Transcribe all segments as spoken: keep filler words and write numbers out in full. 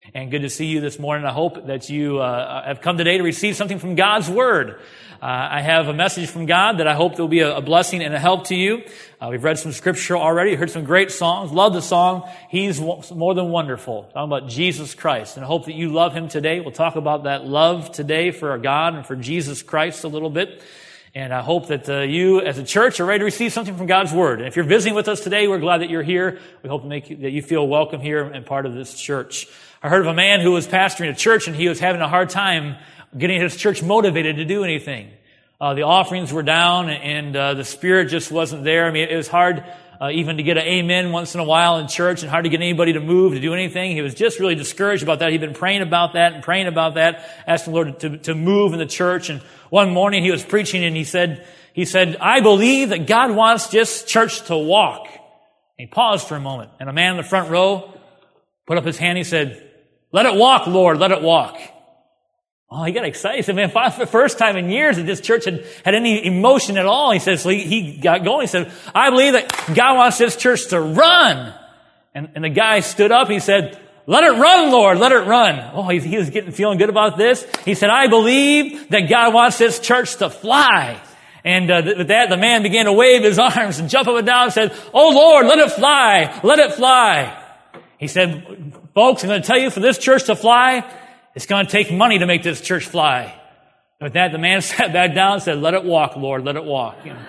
And good to see you this morning. I hope that you uh, have come today to receive something from God's Word. Uh, I have a message from God that I hope will be a, a blessing and a help to you. Uh, we've read some scripture already, heard some great songs. Love the song, He's More Than Wonderful. Talking about Jesus Christ. And I hope that you love Him today. We'll talk about that love today for our God and for Jesus Christ a little bit. And I hope that uh, you, as a church, are ready to receive something from God's Word. And if you're visiting with us today, we're glad that you're here. We hope to make you, that you feel welcome here and part of this church. I heard of a man who was pastoring a church, and he was having a hard time getting his church motivated to do anything. Uh, the offerings were down, and uh, the Spirit just wasn't there. I mean, it was hard uh, even to get an amen once in a while in church, and hard to get anybody to move, to do anything. He was just really discouraged about that. He'd been praying about that and praying about that, asking the Lord to, to move in the church. And one morning he was preaching, and he said, he said, I believe that God wants just church to walk. And he paused for a moment, and a man in the front row put up his hand. He said, let it walk, Lord, let it walk. Oh, he got excited. He said, man, for the first time in years that this church had had any emotion at all. He said, so he, he got going. He said, I believe that God wants this church to run. And, and the guy stood up. He said, let it run, Lord, let it run. Oh, he, he was getting, feeling good about this. He said, I believe that God wants this church to fly. And uh, with that, the man began to wave his arms and jump up and down and said, oh, Lord, let it fly, let it fly. He said, folks, I'm going to tell you, for this church to fly, it's going to take money to make this church fly. With that, the man sat back down and said, let it walk, Lord, let it walk. You know.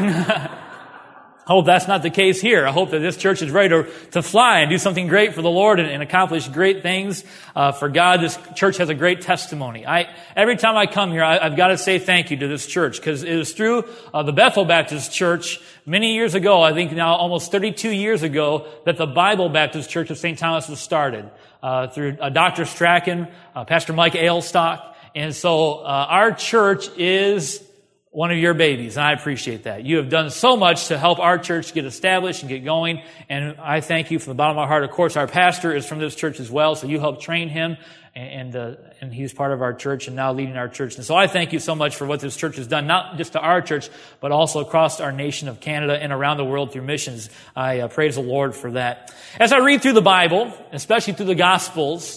I hope that's not the case here. I hope that this church is ready to, to fly and do something great for the Lord and, and accomplish great things uh, for God. This church has a great testimony. I every time I come here, I, I've got to say thank you to this church, because it was through uh, the Bethel Baptist Church many years ago, I think now almost thirty-two years ago, that the Bible Baptist Church of Saint Thomas was started uh, through uh, Doctor Strachan, uh, Pastor Mike Ailstock. And so uh, our church is one of your babies, and I appreciate that. You have done so much to help our church get established and get going, and I thank you from the bottom of my heart. Of course, our pastor is from this church as well, so you helped train him, and uh, and he's part of our church and now leading our church. And so I thank you so much for what this church has done, not just to our church, but also across our nation of Canada and around the world through missions. I uh, praise the Lord for that. As I read through the Bible, especially through the Gospels,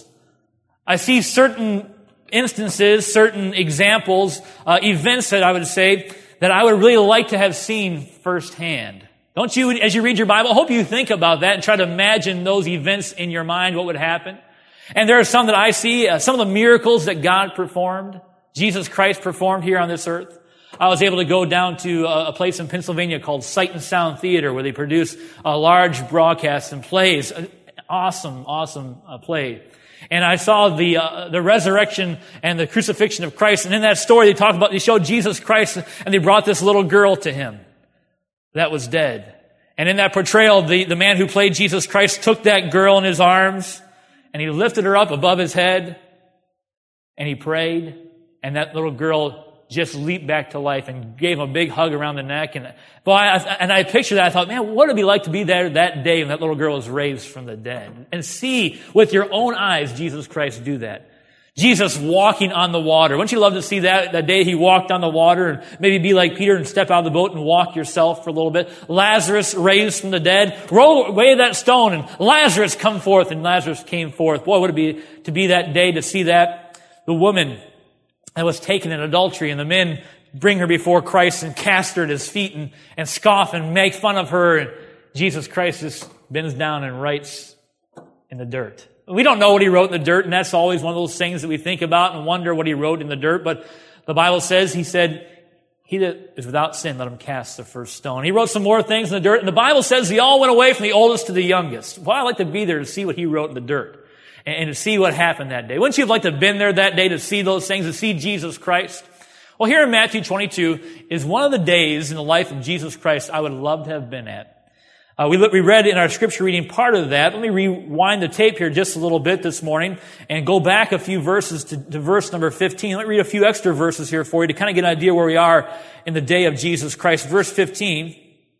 I see certain instances, certain examples, uh, events that I would say that I would really like to have seen firsthand. Don't you, as you read your Bible, I hope you think about that and try to imagine those events in your mind, what would happen. And there are some that I see, uh, some of the miracles that God performed, Jesus Christ performed here on this earth. I was able to go down to a, a place in Pennsylvania called Sight and Sound Theater, where they produce uh, large broadcasts and plays. Awesome, awesome uh, play. And I saw the uh, the resurrection and the crucifixion of Christ. And in that story, they talked about, they showed Jesus Christ, and they brought this little girl to him that was dead. And in that portrayal, the, the man who played Jesus Christ took that girl in his arms, and he lifted her up above his head, and he prayed, and that little girl just leaped back to life and gave him a big hug around the neck. And boy, I, and I pictured that. I thought, man, what would it be like to be there that day when that little girl was raised from the dead, and see with your own eyes Jesus Christ do that. Jesus walking on the water. Wouldn't you love to see that, that day he walked on the water, and maybe be like Peter and step out of the boat and walk yourself for a little bit? Lazarus raised from the dead. Roll away that stone, and Lazarus come forth, and Lazarus came forth. Boy, would it be to be that day to see that? The woman that was taken in adultery, and the men bring her before Christ and cast her at his feet and, and scoff and make fun of her. And Jesus Christ just bends down and writes in the dirt. We don't know what he wrote in the dirt, and that's always one of those things that we think about and wonder what he wrote in the dirt. But the Bible says, he said, he that is without sin, let him cast the first stone. He wrote some more things in the dirt, and the Bible says they all went away from the oldest to the youngest. Well, I'd like to be there to see what he wrote in the dirt, and to see what happened that day. Wouldn't you have liked to have been there that day to see those things, to see Jesus Christ? Well, here in Matthew twenty-two is one of the days in the life of Jesus Christ I would love to have been at. Uh, we, we read in our scripture reading part of that. Let me rewind the tape here just a little bit this morning and go back a few verses to, to verse number fifteen. Let me read a few extra verses here for you to kind of get an idea where we are in the day of Jesus Christ. Verse fifteen.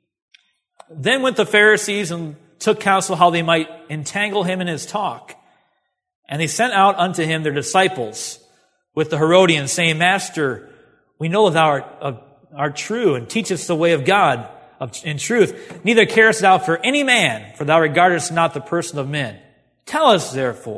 Then went the Pharisees and took counsel how they might entangle him in his talk. And they sent out unto him their disciples with the Herodians, saying, Master, we know thou art, art true, and teachest the way of God in truth. Neither carest thou for any man, for thou regardest not the person of men. Tell us, therefore,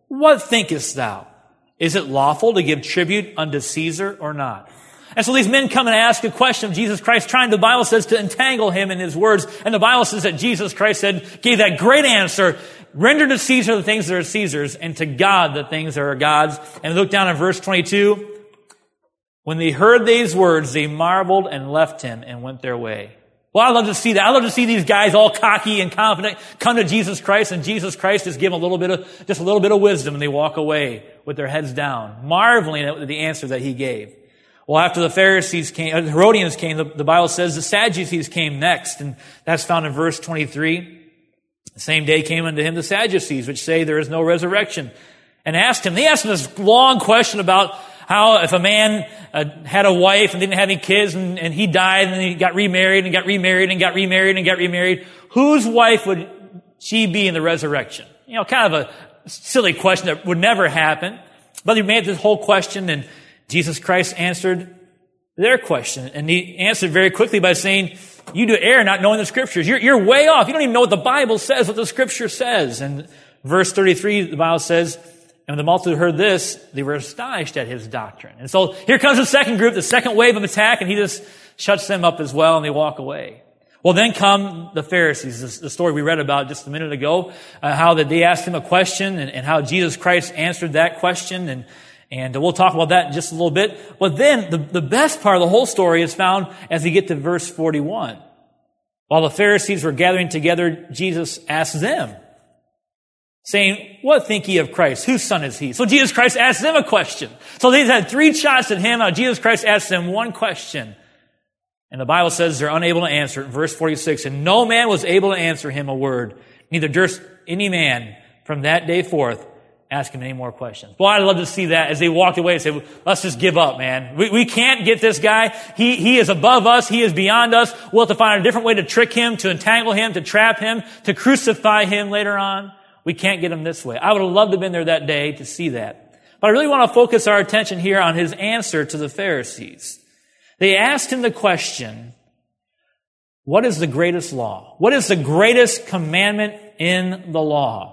what thinkest thou? Is it lawful to give tribute unto Caesar or not? And so these men come and ask a question of Jesus Christ, trying, the Bible says, to entangle him in his words. And the Bible says that Jesus Christ said, gave that great answer, render to Caesar the things that are Caesar's, and to God the things that are God's. And look down at verse twenty-two. When they heard these words, they marveled and left him and went their way. Well, I love to see that. I love to see these guys all cocky and confident come to Jesus Christ, and Jesus Christ just give them a little bit of, just a little bit of wisdom, and they walk away with their heads down, marveling at the answer that he gave. Well, after the Pharisees came, the Herodians came, the, the Bible says the Sadducees came next, and that's found in verse twenty-three. The same day came unto him the Sadducees, which say there is no resurrection, and asked him, they asked him this long question about how if a man uh, had a wife and didn't have any kids, and, and he died, and he got remarried and got remarried and got remarried and got remarried, whose wife would she be in the resurrection? You know, kind of a silly question that would never happen. But he made this whole question, and Jesus Christ answered their question. And he answered very quickly by saying, you do err not knowing the Scriptures. You're, you're way off. You don't even know what the Bible says, what the Scripture says. And verse thirty-three, the Bible says, and when the multitude heard this, they were astonished at his doctrine. And so here comes the second group, the second wave of attack, and he just shuts them up as well, and they walk away. Well, then come the Pharisees, the story we read about just a minute ago, uh, how that they asked him a question, and, and how Jesus Christ answered that question, and And we'll talk about that in just a little bit. But then the, the best part of the whole story is found as we get to verse forty-one. While the Pharisees were gathering together, Jesus asked them, saying, what think ye of Christ? Whose son is he? So Jesus Christ asked them a question. So they had three shots at him. Now Jesus Christ asked them one question. And the Bible says they're unable to answer it. In verse forty-six, and no man was able to answer him a word. Neither durst any man from that day forth ask him any more questions. Boy, I'd love to see that as they walked away and said, let's just give up, man. We, we can't get this guy. He, he is above us. He is beyond us. We'll have to find a different way to trick him, to entangle him, to trap him, to crucify him later on. We can't get him this way. I would have loved to have been there that day to see that. But I really want to focus our attention here on his answer to the Pharisees. They asked him the question, what is the greatest law? What is the greatest commandment in the law?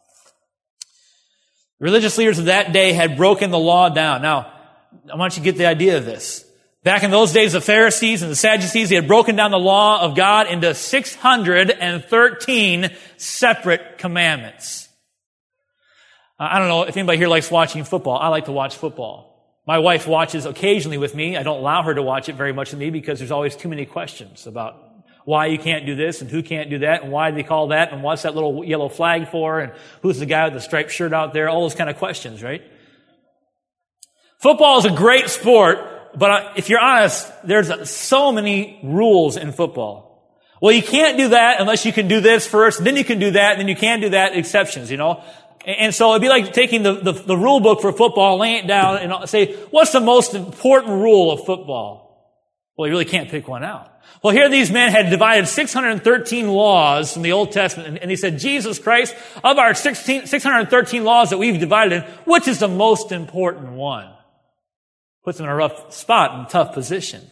Religious leaders of that day had broken the law down. Now, I want you to get the idea of this. Back in those days, the Pharisees and the Sadducees, they had broken down the law of God into six hundred thirteen separate commandments. I don't know if anybody here likes watching football. I like to watch football. My wife watches occasionally with me. I don't allow her to watch it very much with me because there's always too many questions about why you can't do this and who can't do that and why they call that and what's that little yellow flag for and who's the guy with the striped shirt out there, all those kind of questions, right? Football is a great sport, but if you're honest, there's so many rules in football. Well, you can't do that unless you can do this first, then you can do that, and then you can do that, exceptions, you know? And so it'd be like taking the, the, the rule book for football, laying it down, and say, what's the most important rule of football? Well, you really can't pick one out. Well, here these men had divided six hundred thirteen laws from the Old Testament, and they said, Jesus Christ, of our sixteen, six hundred thirteen laws that we've divided, which is the most important one? Puts them in a rough spot, in a tough position.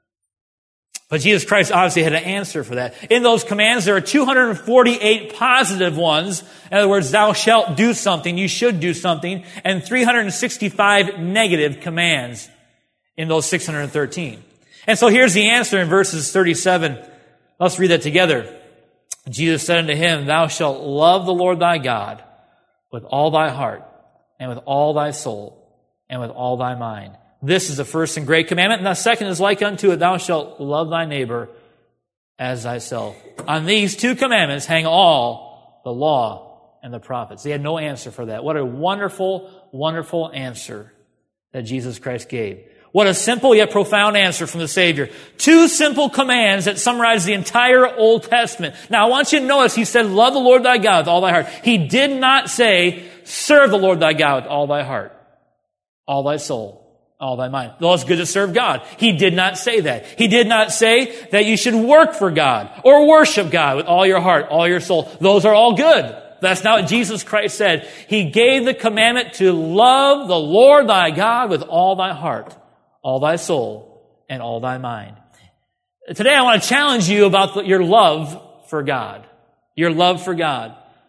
But Jesus Christ obviously had an answer for that. In those commands, there are two hundred forty-eight positive ones. In other words, thou shalt do something, you should do something, and three hundred sixty-five negative commands in those six hundred thirteen. And so here's the answer in verses thirty-seven. Let's read that together. Jesus said unto him, thou shalt love the Lord thy God with all thy heart and with all thy soul and with all thy mind. This is the first and great commandment. And the second is like unto it, thou shalt love thy neighbor as thyself. On these two commandments hang all the law and the prophets. They had no answer for that. What a wonderful, wonderful answer that Jesus Christ gave. What a simple yet profound answer from the Savior. Two simple commands that summarize the entire Old Testament. Now I want you to notice he said, love the Lord thy God with all thy heart. He did not say, serve the Lord thy God with all thy heart, all thy soul, all thy mind. Though it's good to serve God. He did not say that. He did not say that you should work for God or worship God with all your heart, all your soul. Those are all good. That's not what Jesus Christ said. He gave the commandment to love the Lord thy God with all thy heart, all thy soul, and all thy mind. Today I want to challenge you about your love for God. Your love for God.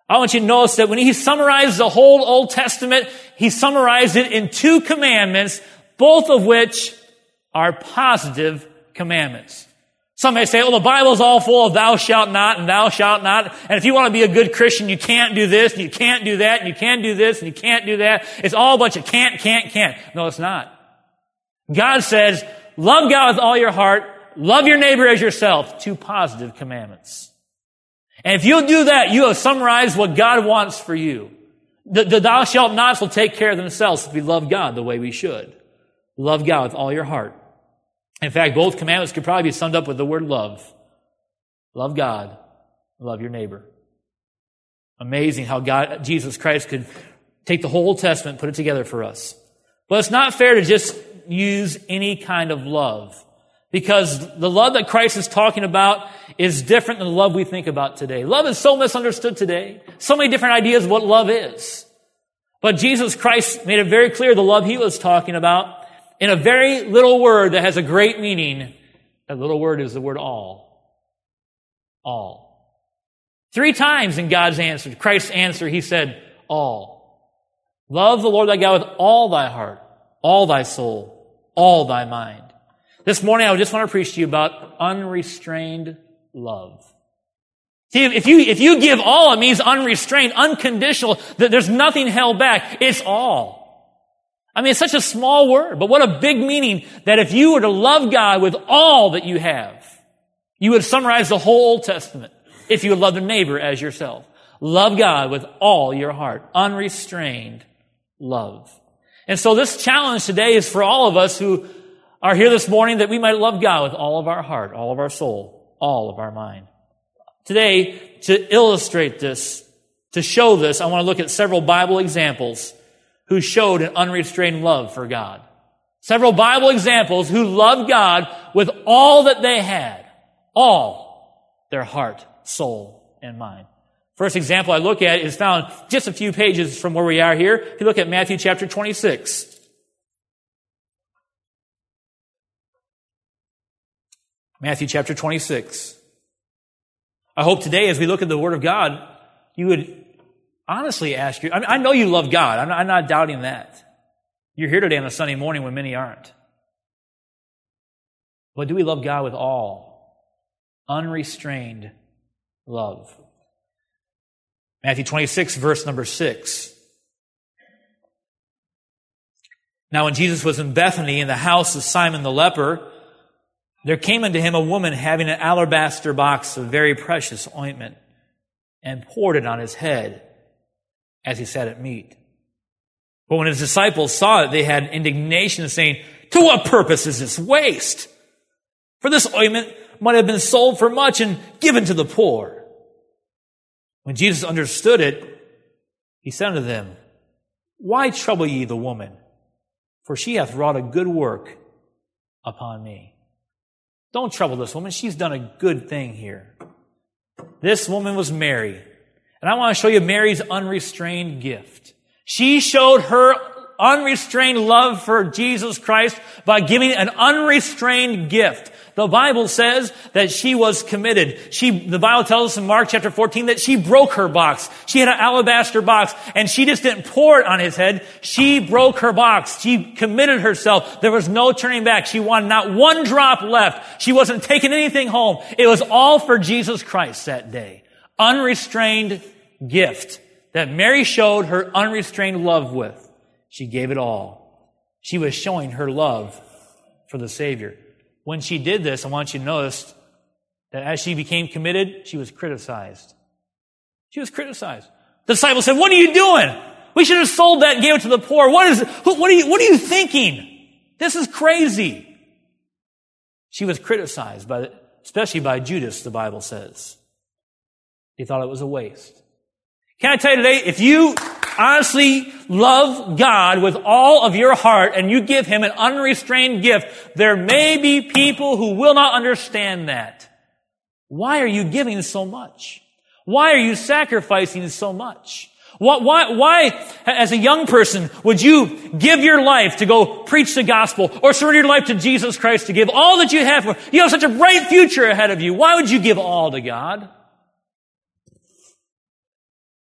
I want you to notice that when he summarized the whole Old Testament, he summarized it in two commandments, both of which are positive commandments. Some may say, well, the Bible's all full of thou shalt not and thou shalt not. And if you want to be a good Christian, you can't do this and you can't do that and you can't do this and you can't do that. It's all a bunch of can't, can't, can't. No, it's not. God says, love God with all your heart, love your neighbor as yourself. Two positive commandments. And if you'll do that, you have summarized what God wants for you. The, the thou shalt nots will take care of themselves if we love God the way we should. Love God with all your heart. In fact, both commandments could probably be summed up with the word love. Love God, love your neighbor. Amazing how God, Jesus Christ could take the whole Old Testament and put it together for us. But it's not fair to just use any kind of love, because the love that Christ is talking about is different than the love we think about today. Love is so misunderstood today. So many different ideas of what love is. But Jesus Christ made it very clear the love he was talking about in a very little word that has a great meaning. That little word is the word all. All. Three times in God's answer, Christ's answer, he said, all. Love the Lord thy God with all thy heart, all thy soul, all thy mind. This morning, I just want to preach to you about unrestrained love. See, if you, if you give all, it means unrestrained, unconditional, that there's nothing held back. It's all. I mean, it's such a small word, but what a big meaning that if you were to love God with all that you have, you would summarize the whole Old Testament if you would love the neighbor as yourself. Love God with all your heart. Unrestrained love. And so this challenge today is for all of us who are here this morning, that we might love God with all of our heart, all of our soul, all of our mind. Today, to illustrate this, to show this, I want to look at several Bible examples who showed an unrestrained love for God. Several Bible examples who loved God with all that they had. All their heart, soul, and mind. First example I look at is found just a few pages from where we are here. If you look at Matthew chapter twenty-six. Matthew chapter twenty-six. I hope today as we look at the Word of God, you would honestly ask you, I, mean, I know you love God. I'm not, I'm not doubting that. You're here today on a Sunday morning when many aren't. But do we love God with all? Unrestrained love. Matthew twenty-six, verse number six. Now when Jesus was in Bethany in the house of Simon the leper, there came unto him a woman having an alabaster box of very precious ointment, and poured it on his head as he sat at meat. But when his disciples saw it, they had indignation, saying, to what purpose is this waste? For this ointment might have been sold for much and given to the poor. When Jesus understood it, he said unto them, why trouble ye the woman? For she hath wrought a good work upon me. Don't trouble this woman. She's done a good thing here. This woman was Mary. And I want to show you Mary's unrestrained gift. She showed her unrestrained love for Jesus Christ by giving an unrestrained gift. The Bible says that she was committed. She, the Bible tells us in Mark chapter fourteen that she broke her box. She had an alabaster box, and she just didn't pour it on his head. She broke her box. She committed herself. There was no turning back. She wanted not one drop left. She wasn't taking anything home. It was all for Jesus Christ that day. Unrestrained gift that Mary showed her unrestrained love with. She gave it all. She was showing her love for the Savior. When she did this, I want you to notice that as she became committed, she was criticized. She was criticized. The disciples said, what are you doing? We should have sold that and gave it to the poor. What is, what are you, what are you thinking? This is crazy. She was criticized by, especially by Judas, the Bible says. He thought it was a waste. Can I tell you today, if you honestly love God with all of your heart and you give him an unrestrained gift, there may be people who will not understand that. Why are you giving so much? Why are you sacrificing so much? Why, why, why, as a young person, would you give your life to go preach the gospel or surrender your life to Jesus Christ to give all that you have for? You have such a bright future ahead of you. Why would you give all to God?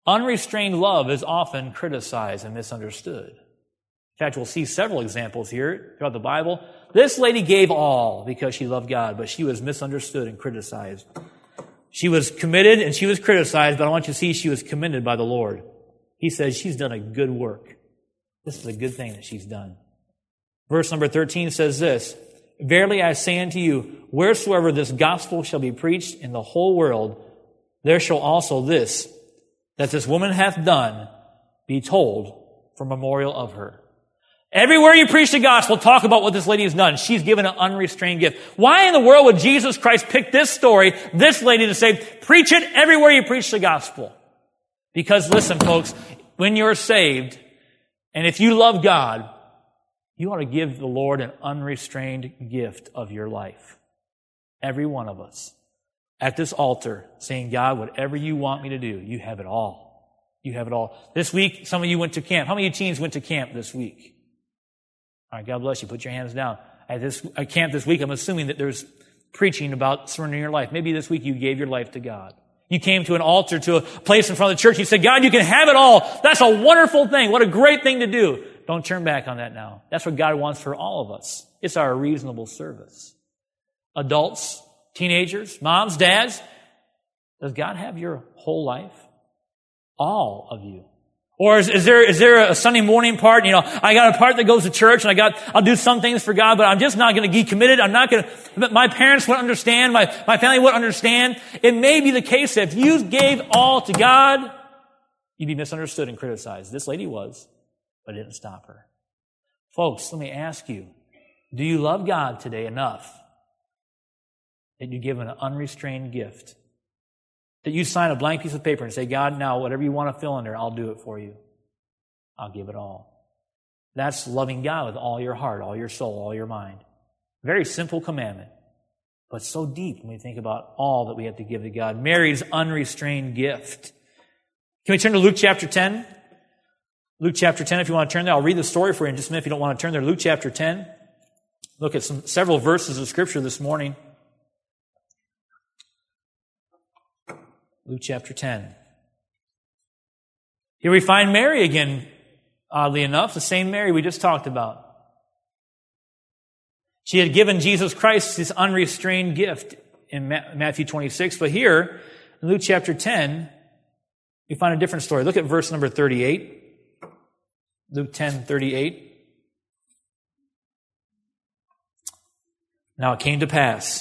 Unrestrained love is often criticized and misunderstood. In fact, we'll see several examples here throughout the Bible. This lady gave all because she loved God, but she was misunderstood and criticized. She was committed and she was criticized, but I want you to see she was commended by the Lord. He says she's done a good work. This is a good thing that she's done. Verse number thirteen says this, Verily I say unto you, wheresoever this gospel shall be preached in the whole world, there shall also this, that this woman hath done, be told for memorial of her. Everywhere you preach the gospel, talk about what this lady has done. She's given an unrestrained gift. Why in the world would Jesus Christ pick this story, this lady, to say, preach it everywhere you preach the gospel? Because listen, folks, when you're saved, and if you love God, you ought to give the Lord an unrestrained gift of your life. Every one of us. At this altar, saying, God, whatever you want me to do, you have it all. You have it all. This week, some of you went to camp. How many teens went to camp this week? All right, God bless you. Put your hands down. At this at camp this week, I'm assuming that there's preaching about surrendering your life. Maybe this week you gave your life to God. You came to an altar, to a place in front of the church. You said, God, you can have it all. That's a wonderful thing. What a great thing to do. Don't turn back on that now. That's what God wants for all of us. It's our reasonable service. Adults, teenagers, moms, dads, does God have your whole life? All of you. Or is, is there, is there a Sunday morning part? You know, I got a part that goes to church and I got, I'll do some things for God, but I'm just not going to be committed. I'm not going to, my parents wouldn't understand. My, my family wouldn't understand. It may be the case that if you gave all to God, you'd be misunderstood and criticized. This lady was, but it didn't stop her. Folks, let me ask you, do you love God today enough that you give an unrestrained gift? That you sign a blank piece of paper and say, God, now whatever you want to fill in there, I'll do it for you. I'll give it all. That's loving God with all your heart, all your soul, all your mind. Very simple commandment, but so deep when we think about all that we have to give to God. Mary's unrestrained gift. Can we turn to Luke chapter ten? Luke chapter ten, if you want to turn there. I'll read the story for you in just a minute if you don't want to turn there. Luke chapter ten. Look at some several verses of Scripture this morning. Luke chapter ten. Here we find Mary again, oddly enough, the same Mary we just talked about. She had given Jesus Christ this unrestrained gift in Matthew twenty-six, but here, in Luke chapter ten, we find a different story. Look at verse number thirty-eight. Luke ten, thirty-eight. Now it came to pass,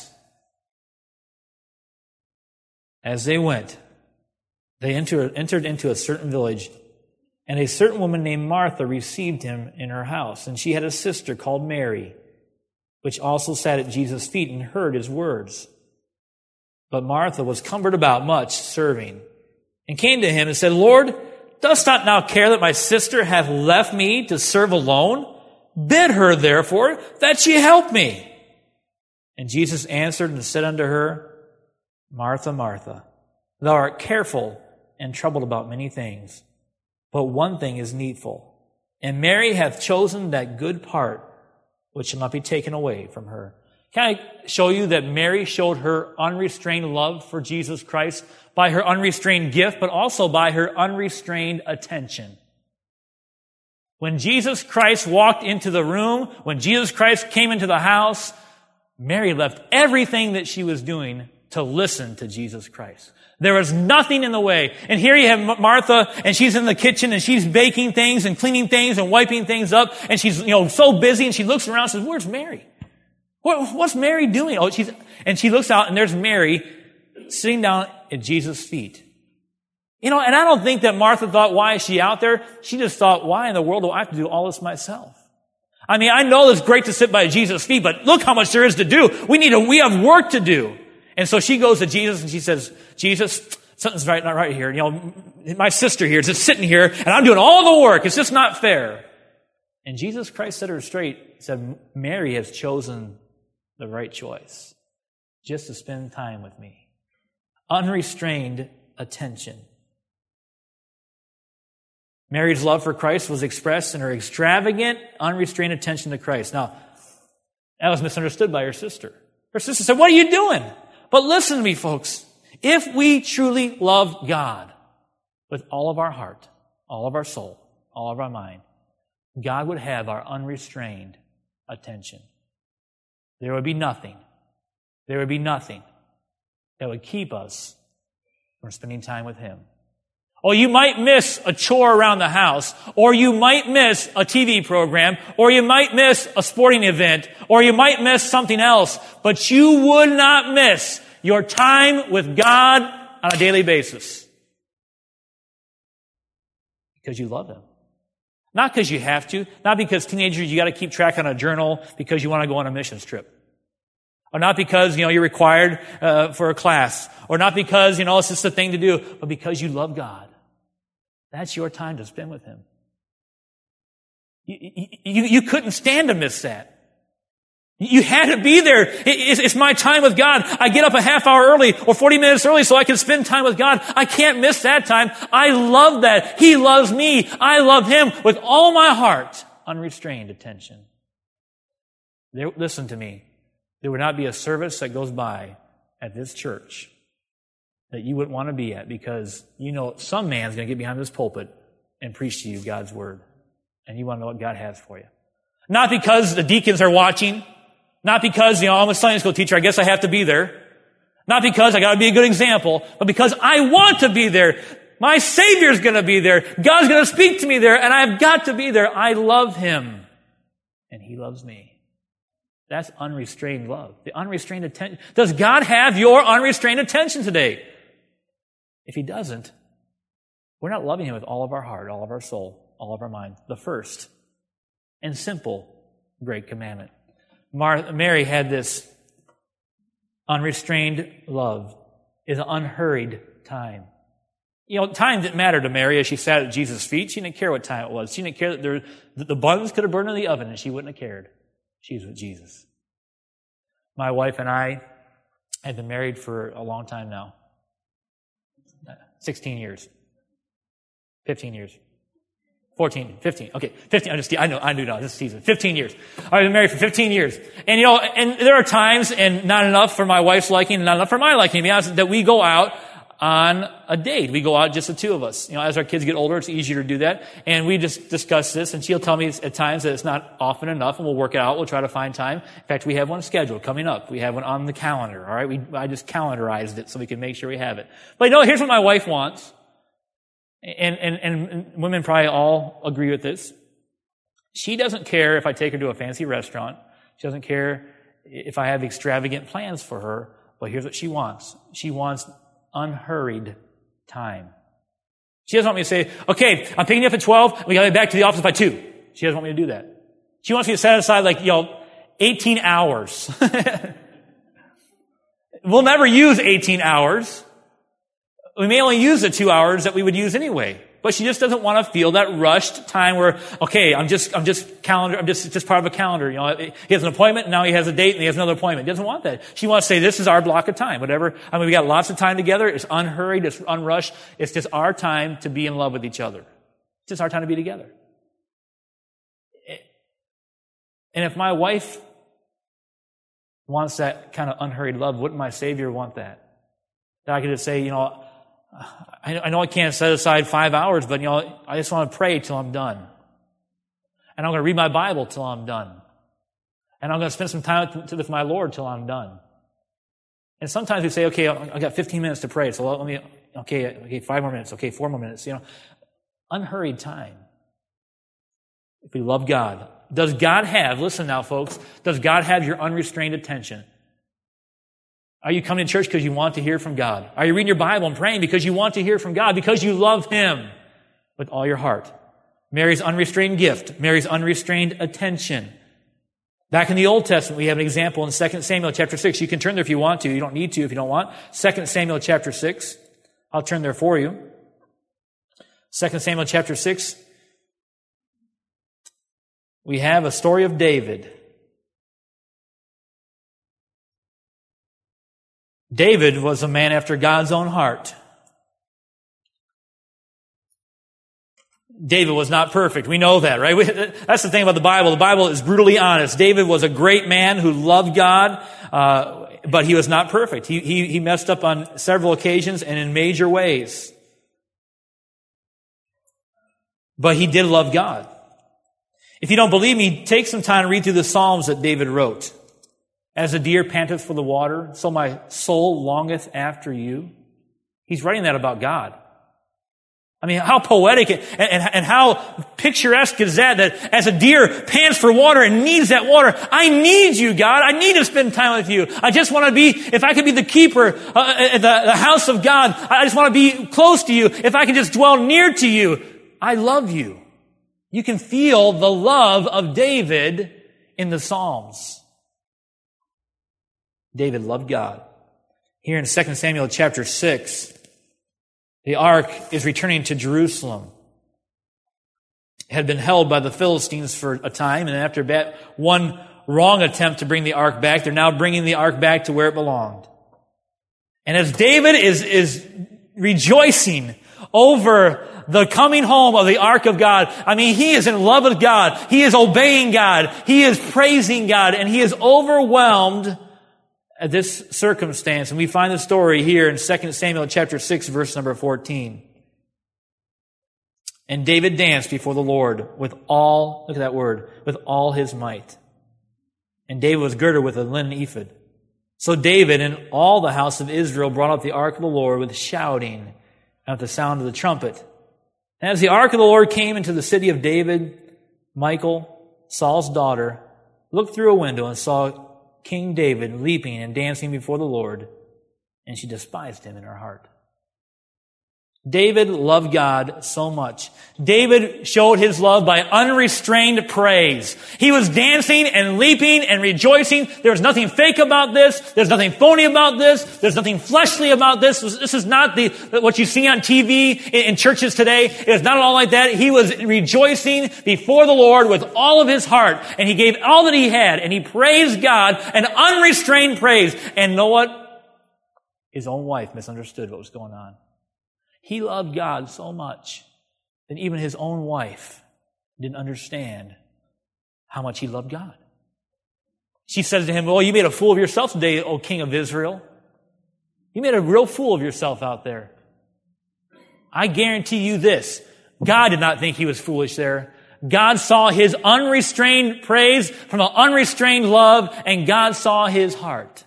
as they went, they entered, entered into a certain village, and a certain woman named Martha received him in her house. And she had a sister called Mary, which also sat at Jesus' feet and heard his words. But Martha was cumbered about much serving, and came to him and said, Lord, dost not now care that my sister hath left me to serve alone? Bid her, therefore, that she help me. And Jesus answered and said unto her, Martha, Martha, thou art careful and troubled about many things, but one thing is needful. And Mary hath chosen that good part which shall not be taken away from her. Can I show you that Mary showed her unrestrained love for Jesus Christ by her unrestrained gift, but also by her unrestrained attention? When Jesus Christ walked into the room, when Jesus Christ came into the house, Mary left everything that she was doing to listen to Jesus Christ. There was nothing in the way. And here you have Martha, and she's in the kitchen, and she's baking things and cleaning things and wiping things up, and she's, you know, so busy, and she looks around and says, where's Mary? What, what's Mary doing? Oh, she's, and she looks out, and there's Mary sitting down at Jesus' feet. You know, and I don't think that Martha thought, why is she out there? She just thought, why in the world do I have to do all this myself? I mean, I know it's great to sit by Jesus' feet, but look how much there is to do. We need to, we have work to do. And so she goes to Jesus and she says, Jesus, something's right, not right here. You know, my sister here is just sitting here and I'm doing all the work. It's just not fair. And Jesus Christ set her straight. He said, Mary has chosen the right choice, just to spend time with me. Unrestrained attention. Mary's love for Christ was expressed in her extravagant, unrestrained attention to Christ. Now, that was misunderstood by her sister. Her sister said, what are you doing? But listen to me, folks. If we truly love God, with all of our heart, all of our soul, all of our mind, God would have our unrestrained attention. There would be nothing, there would be nothing that would keep us from spending time with Him. Or you might miss a chore around the house, or you might miss a T V program, or you might miss a sporting event, or you might miss something else, but you would not miss your time with God on a daily basis. Because you love Him. Not because you have to, not because teenagers you got to keep track on a journal because you want to go on a missions trip. Or not because, you know, you're required uh, for a class. Or not because, you know, it's just a thing to do, but because you love God. That's your time to spend with Him. You, you, you couldn't stand to miss that. You had to be there. It's, it's my time with God. I get up a half hour early or forty minutes early so I can spend time with God. I can't miss that time. I love that. He loves me. I love Him with all my heart. Unrestrained attention. There, listen to me. There would not be a service that goes by at this church that you wouldn't want to be at because you know some man's going to get behind this pulpit and preach to you God's Word. And you want to know what God has for you. Not because the deacons are watching. Not because, you know, I'm a Sunday school teacher, I guess I have to be there. Not because I got to be a good example, but because I want to be there. My Savior's going to be there. God's going to speak to me there, and I've got to be there. I love Him, and He loves me. That's unrestrained love. The unrestrained attention. Does God have your unrestrained attention today? If He doesn't, we're not loving Him with all of our heart, all of our soul, all of our mind. The first and simple great commandment. Mar- Mary had this unrestrained love, is an unhurried time. You know, time didn't matter to Mary as she sat at Jesus' feet. She didn't care what time it was. She didn't care that, there, that the buns could have burned in the oven and she wouldn't have cared. She was with Jesus. My wife and I have been married for a long time now. sixteen years. fifteen years. fourteen, fifteen. Okay, fifteen. I'm just, I know, I do know. This is season. fifteen years. I've been married for fifteen years. And you know, and there are times, and not enough for my wife's liking, and not enough for my liking, to be honest, that we go out on a date. We go out just the two of us. You know, as our kids get older, it's easier to do that. And we just discuss this, and she'll tell me at times that it's not often enough, and we'll work it out. We'll try to find time. In fact, we have one scheduled coming up. We have one on the calendar, all right? We, I just calendarized it so we can make sure we have it. But you know, here's what my wife wants. And, and, and women probably all agree with this. She doesn't care if I take her to a fancy restaurant. She doesn't care if I have extravagant plans for her. But here's what she wants. She wants unhurried time. She doesn't want me to say, okay, I'm picking you up at twelve. We got to be back to the office by two. She doesn't want me to do that. She wants me to set aside like, you know, eighteen hours. We'll never use eighteen hours. We may only use the two hours that we would use anyway. But she just doesn't want to feel that rushed time where, okay, I'm just, I'm just calendar, I'm just, it's just part of a calendar. You know, he has an appointment, now he has a date, and he has another appointment. He doesn't want that. She wants to say, this is our block of time, whatever. I mean, we got lots of time together. It's unhurried. It's unrushed. It's just our time to be in love with each other. It's just our time to be together. And if my wife wants that kind of unhurried love, wouldn't my Savior want that? That I could just say, you know, I know I can't set aside five hours, but, you know, I just want to pray till I'm done. And I'm going to read my Bible till I'm done. And I'm going to spend some time with, with my Lord till I'm done. And sometimes we say, okay, I've got fifteen minutes to pray, so let me, okay, okay, five more minutes, okay, four more minutes, you know. Unhurried time. If we love God. Does God have, listen now, folks, does God have your unrestrained attention? Are you coming to church because you want to hear from God? Are you reading your Bible and praying because you want to hear from God, because you love Him with all your heart? Mary's unrestrained gift, Mary's unrestrained attention. Back in the Old Testament, we have an example in Second Samuel chapter six. You can turn there if you want to. You don't need to if you don't want. Second Samuel chapter six. I'll turn there for you. Second Samuel chapter six. We have a story of David. David was a man after God's own heart. David was not perfect. We know that, right? We, that's the thing about the Bible. The Bible is brutally honest. David was a great man who loved God, uh, but he was not perfect. He, he, he messed up on several occasions and in major ways. But he did love God. If you don't believe me, take some time to read through the Psalms that David wrote. As a deer panteth for the water, so my soul longeth after you. He's writing that about God. I mean, how poetic and, and, and how picturesque is that, that as a deer pants for water and needs that water, I need you, God. I need to spend time with you. I just want to be, if I could be the keeper uh, at the, the house of God, I just want to be close to you. If I can just dwell near to you, I love you. You can feel the love of David in the Psalms. David loved God. Here in Second Samuel chapter six, the ark is returning to Jerusalem. It had been held by the Philistines for a time, and after one wrong attempt to bring the ark back, they're now bringing the ark back to where it belonged. And as David is, is rejoicing over the coming home of the ark of God, I mean, he is in love with God. He is obeying God. He is praising God, and he is overwhelmed at this circumstance. And we find the story here in Second Samuel chapter six, verse number fourteen. And David danced before the Lord with all, look at that word, with all his might. And David was girded with a linen ephod. So David and all the house of Israel brought up the ark of the Lord with shouting and with the sound of the trumpet. And as the ark of the Lord came into the city of David, Michal, Saul's daughter, looked through a window and saw King David leaping and dancing before the Lord, and she despised him in her heart. David loved God so much. David showed his love by unrestrained praise. He was dancing and leaping and rejoicing. There was nothing fake about this. There's nothing phony about this. There's nothing fleshly about this. This is not the what you see on T V in churches today. It is not at all like that. He was rejoicing before the Lord with all of his heart, and he gave all that he had, and he praised God, an unrestrained praise. And know what? His own wife misunderstood what was going on. He loved God so much that even his own wife didn't understand how much he loved God. She says to him, well, you made a fool of yourself today, O King of Israel. You made a real fool of yourself out there. I guarantee you this. God did not think he was foolish there. God saw his unrestrained praise from an unrestrained love, and God saw his heart.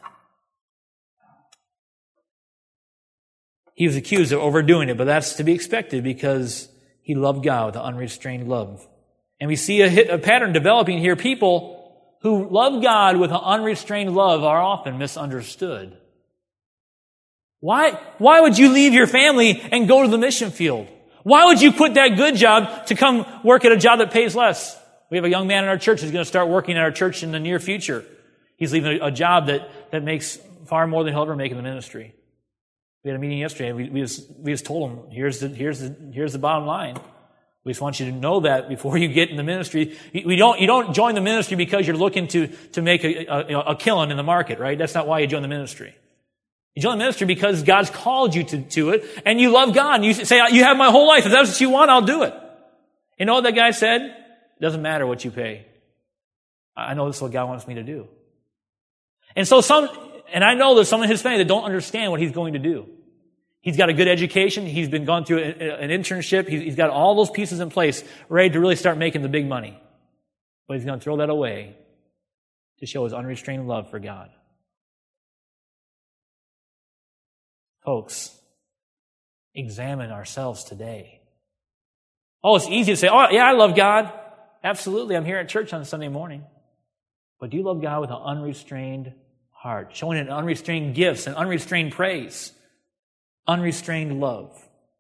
He was accused of overdoing it, but that's to be expected because he loved God with an unrestrained love. And we see a, a pattern developing here. People who love God with an unrestrained love are often misunderstood. Why, why would you leave your family and go to the mission field? Why would you quit that good job to come work at a job that pays less? We have a young man in our church who's going to start working at our church in the near future. He's leaving a, a job that, that makes far more than he'll ever make in the ministry. We had a meeting yesterday, and we, we, just, we just told him, here's the, here's, the, here's the bottom line. We just want you to know that before you get in the ministry. We don't, you don't join the ministry because you're looking to, to make a, a, a killing in the market, right? That's not why you join the ministry. You join the ministry because God's called you to, to it, and you love God, and you say, you have my whole life. If that's what you want, I'll do it. You know what that guy said? It doesn't matter what you pay. I know this is what God wants me to do. And so some, and I know there's some in his family that don't understand what he's going to do. He's got a good education. He's been gone through an internship. He's got all those pieces in place, ready to really start making the big money. But he's going to throw that away to show his unrestrained love for God. Folks, examine ourselves today. Oh, it's easy to say, oh, yeah, I love God. Absolutely, I'm here at church on Sunday morning. But do you love God with an unrestrained heart, showing an unrestrained gifts and unrestrained praise, unrestrained love?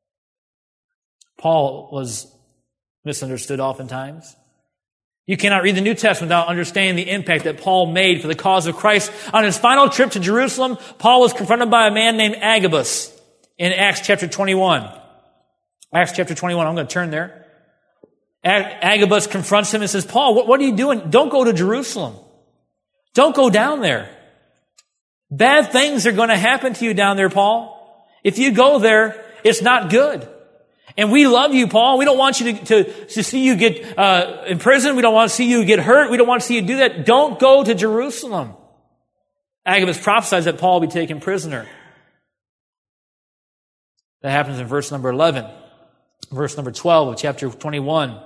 Paul was misunderstood oftentimes. You cannot read the New Testament without understanding the impact that Paul made for the cause of Christ. On his final trip to Jerusalem, Paul was confronted by a man named Agabus in Acts chapter twenty-one. Acts chapter twenty-one, I'm going to turn there. Agabus confronts him and says, Paul, what, what are you doing? Don't go to Jerusalem. Don't go down there. Bad things are going to happen to you down there, Paul. If you go there, it's not good. And we love you, Paul. We don't want you to, to, to see you get uh, in prison. We don't want to see you get hurt. We don't want to see you do that. Don't go to Jerusalem. Agabus prophesies that Paul will be taken prisoner. That happens in verse number eleven. Verse number twelve of chapter twenty-one.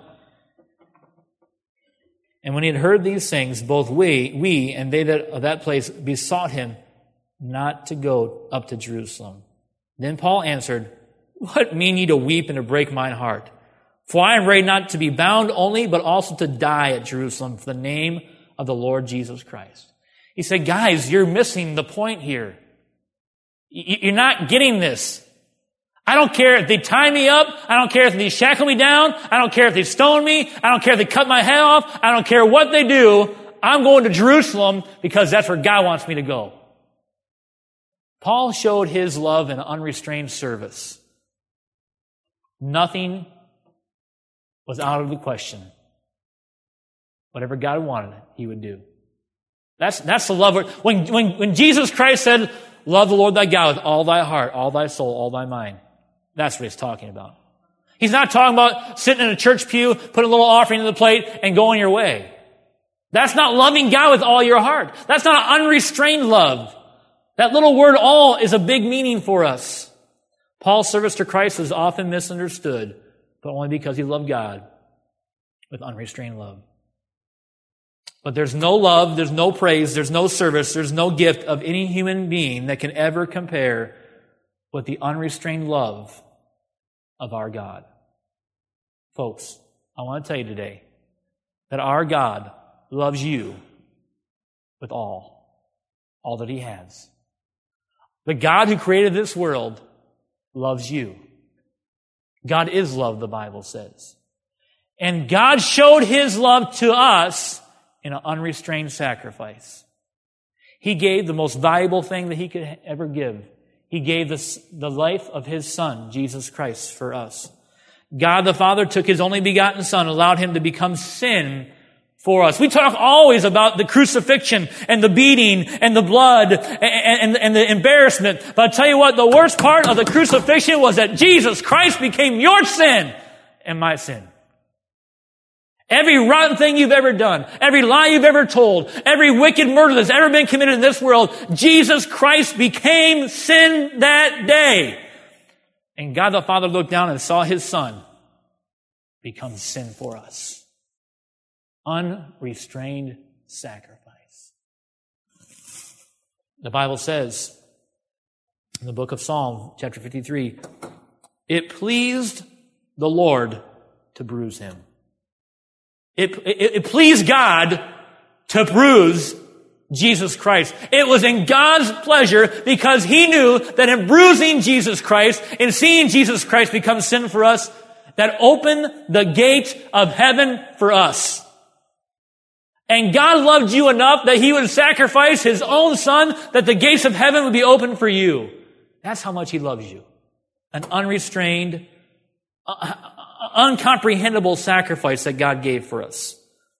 And when he had heard these things, both we, we and they that of that place besought him not to go up to Jerusalem. Then Paul answered, What mean ye to weep and to break mine heart? For I am ready not to be bound only, but also to die at Jerusalem for the name of the Lord Jesus Christ. He said, guys, you're missing the point here. You're not getting this. I don't care if they tie me up. I don't care if they shackle me down. I don't care if they stone me. I don't care if they cut my head off. I don't care what they do. I'm going to Jerusalem because that's where God wants me to go. Paul showed his love in unrestrained service. Nothing was out of the question. Whatever God wanted, he would do. That's, that's the love. When, when, when Jesus Christ said, love the Lord thy God with all thy heart, all thy soul, all thy mind, that's what he's talking about. He's not talking about sitting in a church pew, put a little offering in the plate, and going your way. That's not loving God with all your heart. That's not an unrestrained love. That little word all is a big meaning for us. Paul's service to Christ is often misunderstood, but only because he loved God with unrestrained love. But there's no love, there's no praise, there's no service, there's no gift of any human being that can ever compare with the unrestrained love of our God. Folks, I want to tell you today that our God loves you with all, all that he has. The God who created this world loves you. God is love, the Bible says. And God showed his love to us in an unrestrained sacrifice. He gave the most valuable thing that he could ever give. He gave us the life of his Son, Jesus Christ, for us. God the Father took his only begotten Son, allowed him to become sin for us. We talk always about the crucifixion and the beating and the blood and, and, and the embarrassment. But I'll tell you what, the worst part of the crucifixion was that Jesus Christ became your sin and my sin. Every rotten thing you've ever done, every lie you've ever told, every wicked murder that's ever been committed in this world, Jesus Christ became sin that day. And God the Father looked down and saw his Son become sin for us. Unrestrained sacrifice. The Bible says in the book of Psalm, chapter fifty-three, it pleased the Lord to bruise him. It, it, it pleased God to bruise Jesus Christ. It was in God's pleasure because he knew that in bruising Jesus Christ, in seeing Jesus Christ become sin for us, that opened the gate of heaven for us. And God loved you enough that he would sacrifice his own Son that the gates of heaven would be open for you. That's how much he loves you. An unrestrained, uh, uncomprehendable sacrifice that God gave for us.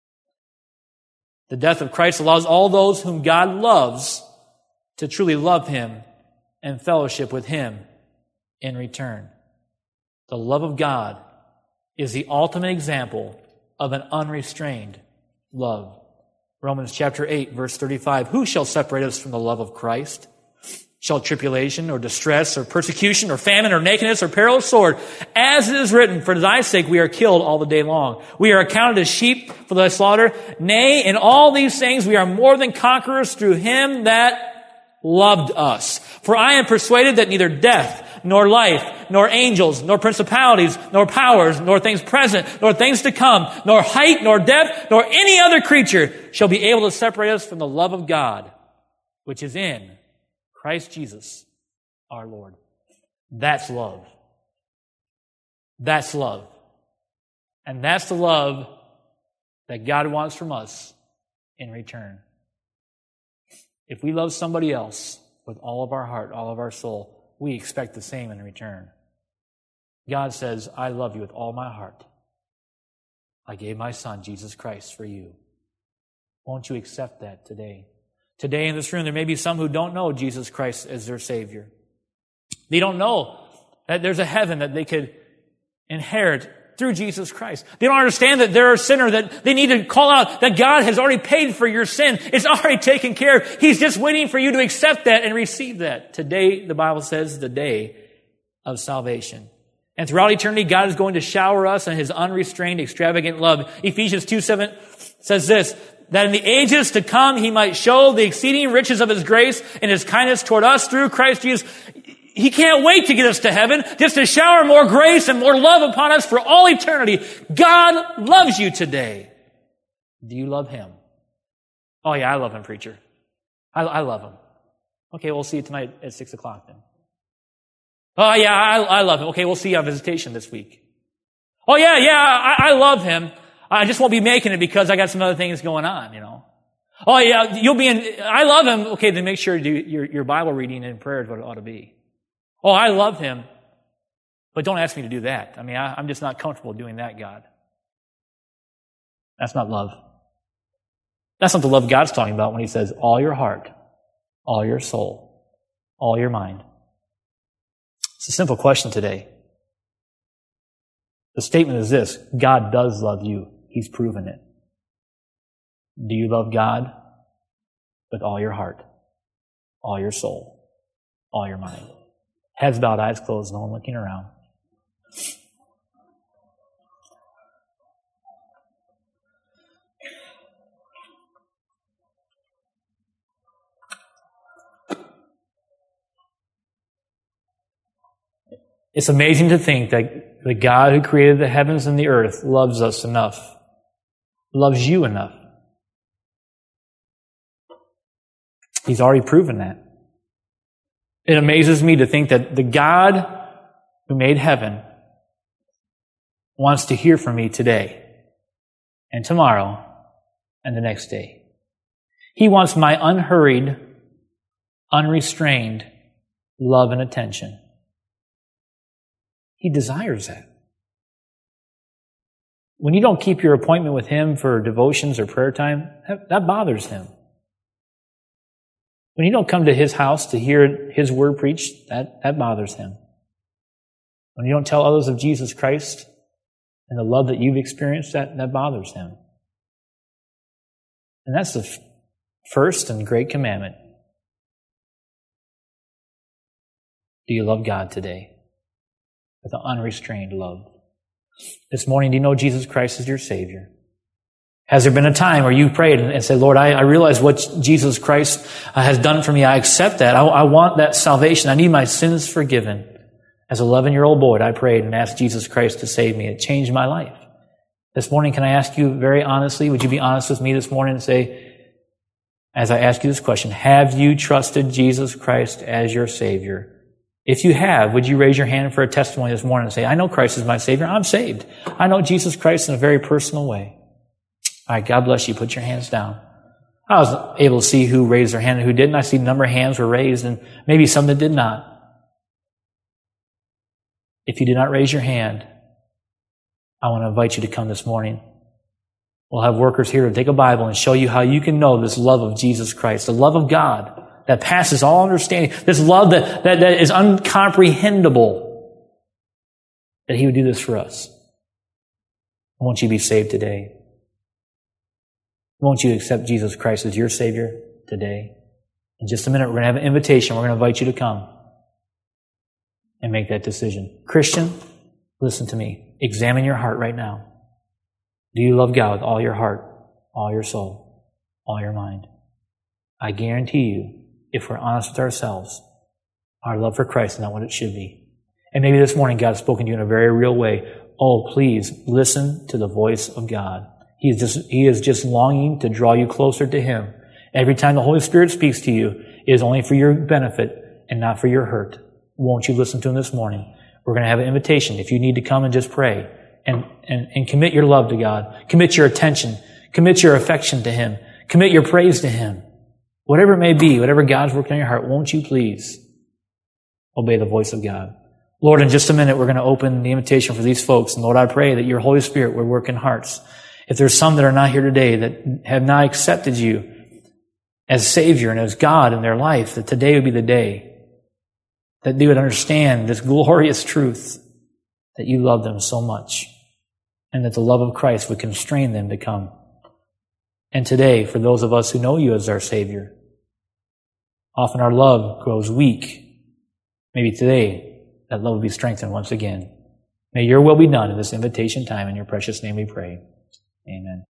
The death of Christ allows all those whom God loves to truly love him and fellowship with him in return. The love of God is the ultimate example of an unrestrained love. Romans chapter eight, verse thirty-five. Who shall separate us from the love of Christ? Shall tribulation or distress or persecution or famine or nakedness or peril or sword? As it is written, for thy sake we are killed all the day long. We are accounted as sheep for thy slaughter. Nay, in all these things we are more than conquerors through him that loved us. For I am persuaded that neither death, nor life, nor angels, nor principalities, nor powers, nor things present, nor things to come, nor height, nor depth, nor any other creature shall be able to separate us from the love of God, which is in Christ Jesus, our Lord. That's love. That's love. And that's the love that God wants from us in return. If we love somebody else with all of our heart, all of our soul, we expect the same in return. God says, I love you with all my heart. I gave my Son, Jesus Christ, for you. Won't you accept that today? Today in this room, there may be some who don't know Jesus Christ as their Savior. They don't know that there's a heaven that they could inherit through Jesus Christ. They don't understand that they're a sinner, that they need to call out that God has already paid for your sin. It's already taken care of. He's just waiting for you to accept that and receive that. Today, the Bible says, the day of salvation. And throughout eternity, God is going to shower us in his unrestrained, extravagant love. Ephesians two seven says this, that in the ages to come he might show the exceeding riches of his grace and his kindness toward us through Christ Jesus. He can't wait to get us to heaven, just to shower more grace and more love upon us for all eternity. God loves you today. Do you love him? Oh yeah, I love him, preacher. I, I love him. Okay, we'll see you tonight at six o'clock then. Oh yeah, I, I love him. Okay, we'll see you on visitation this week. Oh yeah, yeah, I, I love him. I just won't be making it because I got some other things going on, you know. Oh yeah, you'll be in, I love him. Okay, then make sure you do your, your Bible reading and prayer is what it ought to be. Oh, I love him. But don't ask me to do that. I mean, I, I'm just not comfortable doing that, God. That's not love. That's not the love God's talking about when he says, all your heart, all your soul, all your mind. It's a simple question today. The statement is this, God does love you. He's proven it. Do you love God with all your heart, all your soul, all your mind? Heads bowed, eyes closed, no one looking around. It's amazing to think that the God who created the heavens and the earth loves us enough, loves you enough. He's already proven that. It amazes me to think that the God who made heaven wants to hear from me today and tomorrow and the next day. He wants my unhurried, unrestrained love and attention. He desires that. When you don't keep your appointment with him for devotions or prayer time, that, that bothers him. When you don't come to his house to hear his word preached, that, that bothers him. When you don't tell others of Jesus Christ and the love that you've experienced, that, that bothers him. And that's the f- first and great commandment. Do you love God today? With an unrestrained love. This morning, do you know Jesus Christ is your Savior? Has there been a time where you prayed and said, Lord, I, I realize what Jesus Christ uh, has done for me. I accept that. I, I want that salvation. I need my sins forgiven. As an eleven-year-old boy, I prayed and asked Jesus Christ to save me. It changed my life. This morning, can I ask you very honestly, would you be honest with me this morning and say, as I ask you this question, have you trusted Jesus Christ as your Savior? If you have, would you raise your hand for a testimony this morning and say, I know Christ is my Savior. I'm saved. I know Jesus Christ in a very personal way. All right, God bless you. Put your hands down. I was able to see who raised their hand and who didn't. I see a number of hands were raised and maybe some that did not. If you did not raise your hand, I want to invite you to come this morning. We'll have workers here to take a Bible and show you how you can know this love of Jesus Christ, the love of God that passes all understanding, this love that, that, that is uncomprehendable, that he would do this for us. Won't you be saved today? Won't you accept Jesus Christ as your Savior today? In just a minute, we're going to have an invitation. We're going to invite you to come and make that decision. Christian, listen to me. Examine your heart right now. Do you love God with all your heart, all your soul, all your mind? I guarantee you, if we're honest with ourselves, our love for Christ is not what it should be. And maybe this morning God has spoken to you in a very real way. Oh, please listen to the voice of God. He is just, he is just longing to draw you closer to him. Every time the Holy Spirit speaks to you, it is only for your benefit and not for your hurt. Won't you listen to him this morning? We're going to have an invitation. If you need to come and just pray and, and, and commit your love to God, commit your attention, commit your affection to him, commit your praise to him. Whatever it may be, whatever God's working on your heart, won't you please obey the voice of God? Lord, in just a minute, we're going to open the invitation for these folks. And Lord, I pray that your Holy Spirit will work in hearts. If there's some that are not here today that have not accepted you as Savior and as God in their life, that today would be the day that they would understand this glorious truth that you love them so much and that the love of Christ would constrain them to come. And today, for those of us who know you as our Savior, often our love grows weak. Maybe today, that love will be strengthened once again. May your will be done in this invitation time. In your precious name we pray. Amen.